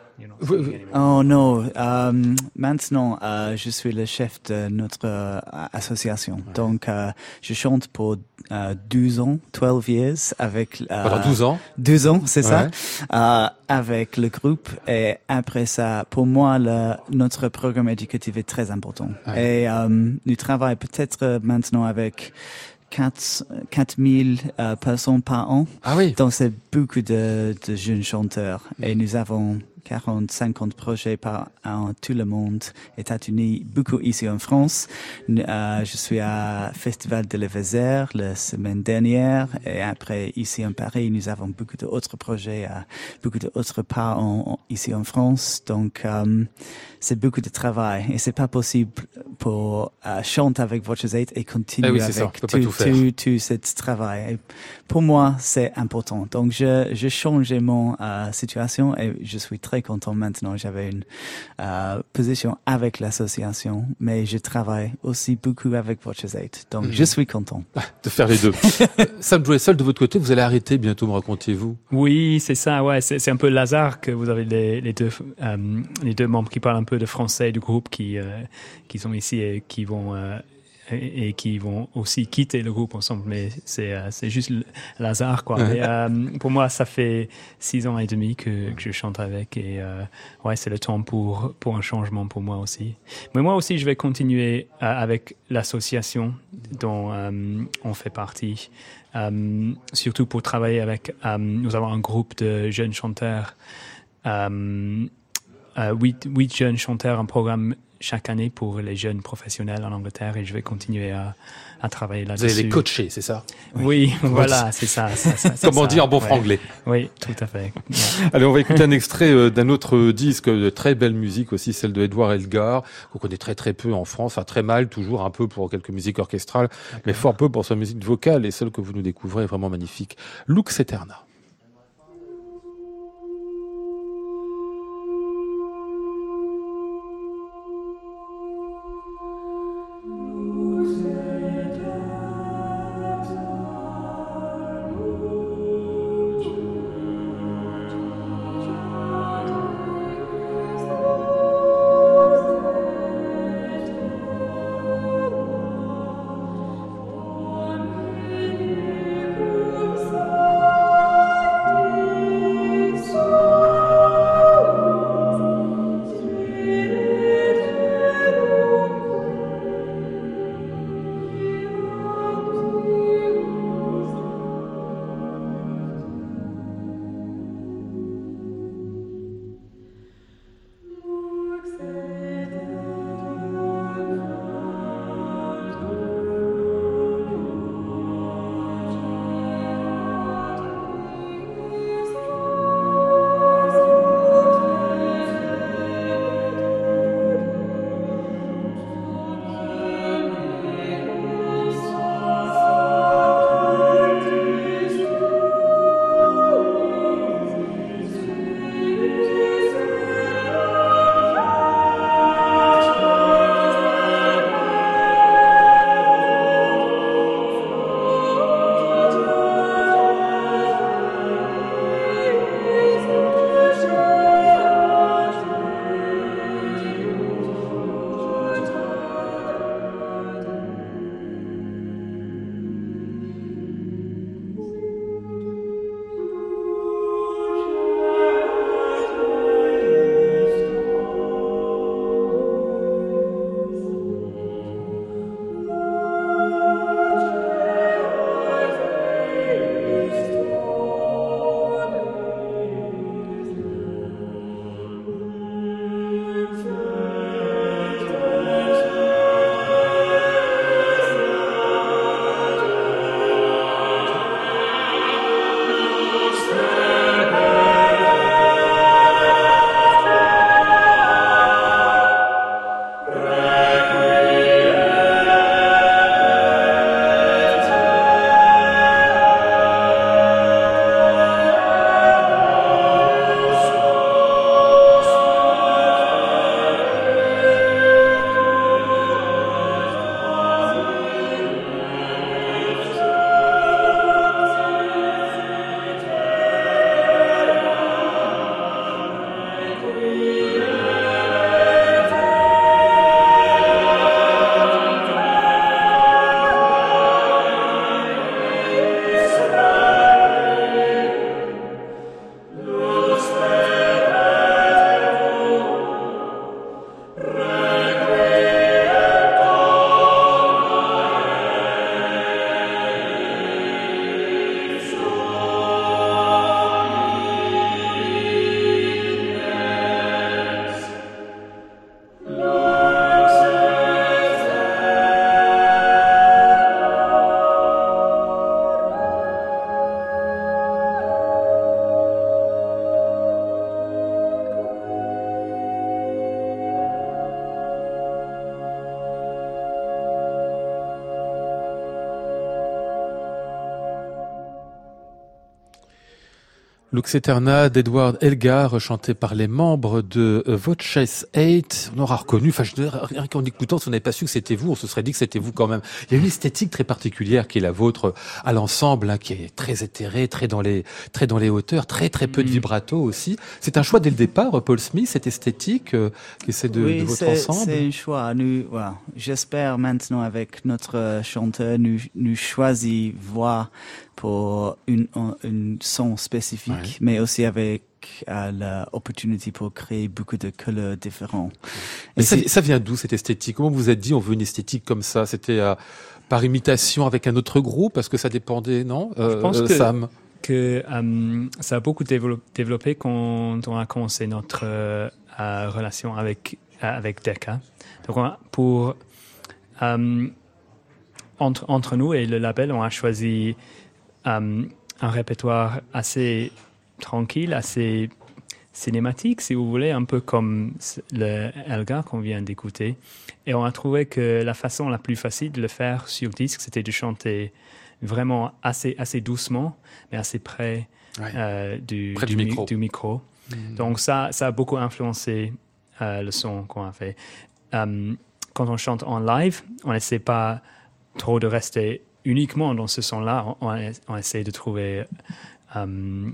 Oh non, euh, maintenant euh, je suis le chef de notre euh, association. Ouais. Donc euh, je chante pour euh, douze ans, douze years avec. Euh, Pendant douze ans. douze ans, c'est ouais. ça. Euh, avec le groupe et après ça, pour moi, le, notre programme éducatif est très important. Ouais. Et euh, nous travaillons peut-être maintenant avec quatre mille euh, personnes par an. Ah oui. Donc c'est beaucoup de, de jeunes chanteurs. Mmh. Et nous avons quarante, cinquante projets par an, tout le monde, États-Unis, beaucoup ici en France. Euh, je suis à Festival de la Vézère la semaine dernière et après ici en Paris, nous avons beaucoup d'autres projets, euh, beaucoup d'autres parts en, en, ici en France. Donc euh, c'est beaucoup de travail et c'est pas possible pour euh, chanter avec votre aide et continuer eh oui, avec ça, tout, tout, tout, tout ce travail. Et pour moi, c'est important. Donc je, je change mon euh, situation et je suis très content maintenant. J'avais une euh, position avec l'association, mais je travaille aussi beaucoup avec votre aide. Donc, mmh. je suis content. De faire les deux. Sam Dressel, de votre côté, vous allez arrêter bientôt, me racontiez-vous? Oui, c'est ça, ouais. C'est, c'est un peu le hasard que vous avez les, les deux, euh, les deux membres qui parlent un peu de français du groupe qui, euh, qui sont ici et qui vont, euh, et, et qui vont aussi quitter le groupe ensemble, mais c'est euh, c'est juste le hasard quoi. Mais, euh, pour moi, ça fait six ans et demi que, que je chante avec et euh, ouais, c'est le temps pour pour un changement pour moi aussi. Mais moi aussi, je vais continuer euh, avec l'association dont euh, on fait partie, euh, surtout pour travailler avec. Euh, nous avons un groupe de jeunes chanteurs, euh, euh, huit huit jeunes chanteurs, un programme chaque année pour les jeunes professionnels en Angleterre et je vais continuer à, à travailler là-dessus. Vous allez les coacher, c'est ça? Oui, oui voilà, c'est ça. ça, ça c'est Comme on ça. dit en bon ouais. franglais. Oui, tout à fait. Ouais. Allez, on va écouter un extrait d'un autre disque de très belle musique aussi, celle de Edouard Elgar, qu'on connaît très très peu en France, enfin très mal, toujours un peu pour quelques musiques orchestrales, okay. mais fort peu pour sa musique vocale et celle que vous nous découvrez est vraiment magnifique. Lux Eterna. Oh Lux Eterna d'Edward Elgar, chanté par les membres de euh, Voces eight. On aura reconnu, enfin, je, rien qu'en écoutant, si on n'avait pas su que c'était vous, on se serait dit que c'était vous quand même. Il y a une esthétique très particulière qui est la vôtre à l'ensemble, hein, qui est très éthérée, très dans les, très dans les hauteurs, très très peu de vibrato aussi. C'est un choix dès le départ, Paul Smith, cette esthétique euh, qui essaie de, oui, de votre c'est, ensemble. c'est un choix. Nous, voilà. J'espère maintenant avec notre chanteur, nous, nous choisissons voix pour une, une son spécifique, ouais. mais aussi avec euh, l'opportunité pour créer beaucoup de couleurs différentes. Mais ça, ça vient d'où cette esthétique? Comment vous vous êtes dit on veut une esthétique comme ça? C'était euh, par imitation avec un autre groupe? Parce que ça dépendait, non euh, Je pense euh, que, Sam que um, ça a beaucoup développé, développé quand on a commencé notre euh, relation avec, avec Decca. Donc on a, pour um, entre, entre nous et le label, on a choisi Um, un répertoire assez tranquille, assez cinématique, si vous voulez, un peu comme le Elgar qu'on vient d'écouter. Et on a trouvé que la façon la plus facile de le faire sur disque, c'était de chanter vraiment assez, assez doucement, mais assez près, ouais. euh, du, près du, du micro. Du micro. Mmh. Donc ça, ça a beaucoup influencé euh, le son qu'on a fait. Um, quand on chante en live, on n'essaie pas trop de rester uniquement dans ce son-là, on, on essaie de trouver um,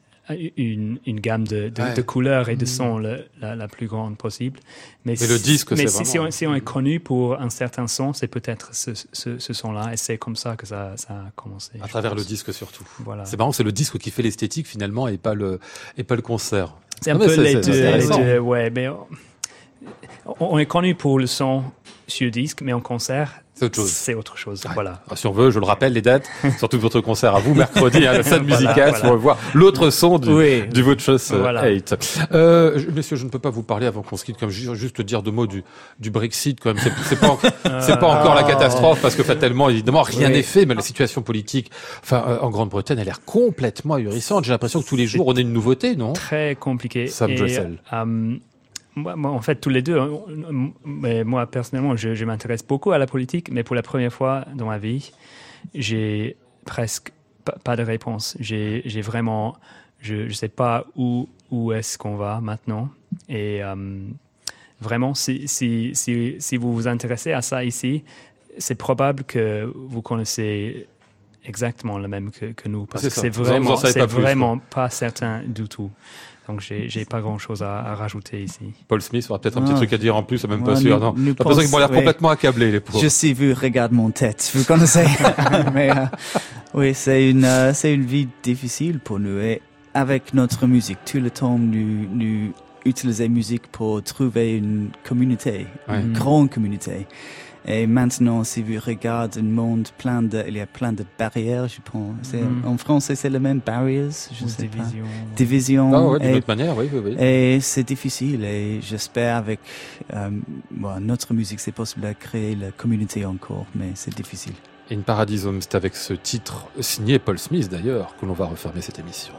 une, une gamme de, de, ouais. de couleurs et de sons le, la, la plus grande possible. Mais, mais le disque, mais c'est si, vraiment... si, on, si on est connu pour un certain son, c'est peut-être ce, ce, ce son-là. Et c'est comme ça que ça, ça a commencé. À travers pense. Le disque surtout. Voilà. C'est marrant, c'est le disque qui fait l'esthétique finalement et pas le, et pas le concert. C'est un ah, peu c'est, les, c'est, deux, c'est les deux. Ouais, mais on, on est connu pour le son sur disque, mais en concert, c'est autre chose. C'est autre chose. Ouais. Voilà. Si on veut, je le rappelle, les dates, surtout votre concert à vous, mercredi, à la scène musicale, voilà, voilà. On voir l'autre son du, oui. du Voces voilà. eight. Euh, messieurs, je ne peux pas vous parler avant qu'on se quitte, comme juste dire deux mots du, du Brexit, quand même. C'est, c'est pas, c'est pas encore la catastrophe, parce que fatalement, évidemment, rien n'est oui. fait, mais la situation politique, enfin, euh, en Grande-Bretagne, elle a l'air complètement ahurissante. J'ai l'impression que tous les jours, on a une nouveauté, non? Très compliqué. Sam Dressel. Um, Moi, moi, en fait, tous les deux, mais moi, personnellement, je, je m'intéresse beaucoup à la politique, mais pour la première fois dans ma vie, j'ai presque p- pas de réponse. J'ai, j'ai vraiment, je ne sais pas où, où est-ce qu'on va maintenant. Et euh, vraiment, si, si, si, si vous vous intéressez à ça ici, c'est probable que vous connaissez exactement le même que, que nous, parce c'est que ça. c'est vraiment, c'est pas plus, vraiment pas certain du tout. Donc, j'ai, j'ai pas grand-chose à, à rajouter ici. Paul Smith aura peut-être un petit ah. truc à dire en plus, c'est même ouais, pas sûr. Nous, non. nous J'ai l'impression qu'ils vont l'air oui. complètement accablés, les pauvres. Je sais, vous regardez mon tête, vous connaissez. Mais euh, oui, c'est une, euh, c'est une vie difficile pour nous. Et avec notre musique, tout le temps, nous, nous utilisons musique pour trouver une communauté, ouais. une grande communauté. Et maintenant, si vous regardez un monde plein de, il y a plein de barrières, je pense. C'est, mm. En français, c'est le même, barriers, je Ou sais division. pas. Division. Ah ouais, d'une et, autre manière, oui, oui, oui. Et c'est difficile. Et j'espère avec euh, bon, notre musique, c'est possible de créer la communauté encore, mais c'est difficile. In Paradisum, c'est avec ce titre signé Paul Smith d'ailleurs que l'on va refermer cette émission.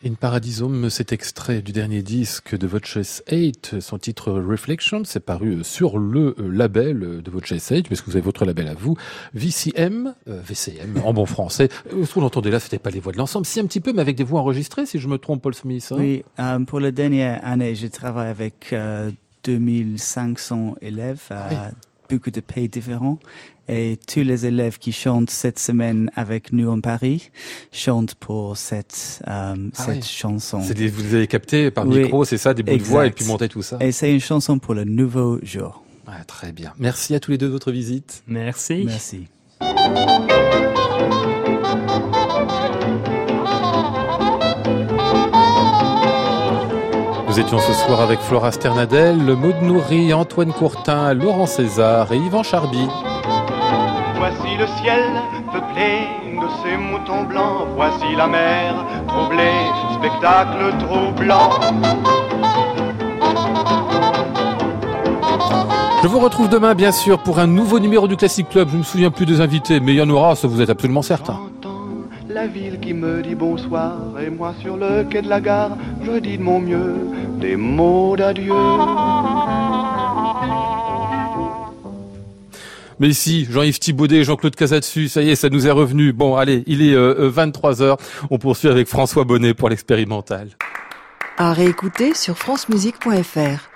In Paradisum, cet extrait du dernier disque de Voices eight, son titre Reflection, c'est paru sur le label de Voices eight, parce que vous avez votre label à vous, V C M, euh, V C M en bon français. Ce qu'on entendait là, c'était pas les voix de l'ensemble, si un petit peu, mais avec des voix enregistrées, si je me trompe, Paul Smith. Hein. Oui, euh, pour la dernière année, je travaille avec euh, deux mille cinq cents élèves à oui. beaucoup de pays différents. Et tous les élèves qui chantent cette semaine avec nous en Paris chantent pour cette, euh, ah cette oui. chanson. C'est des, vous avez capté par oui, micro, c'est ça, des bouts exact. de voix et puis monter tout ça. Et c'est une chanson pour le nouveau jour. Ah, très bien. Merci à tous les deux de votre visite. Merci. Merci. Nous étions ce soir avec Flora Sternadel, Maud Nourri, Antoine Courtin, Laurent César et Yvan Charby. Voici le ciel peuplé de ces moutons blancs. Voici la mer troublée, spectacle troublant. Je vous retrouve demain, bien sûr, pour un nouveau numéro du Classic Club. Je ne me souviens plus des invités, mais il y en aura, ça vous êtes absolument certain. J'entends la ville qui me dit bonsoir, et moi sur le quai de la gare, je dis de mon mieux des mots d'adieu. Mais ici, Jean-Yves Thibaudet, Jean-Claude Casatsu, ça y est, ça nous est revenu. Bon, allez, il est euh, vingt-trois heures. On poursuit avec François Bonnet pour l'expérimental. À réécouter sur francemusique point f r.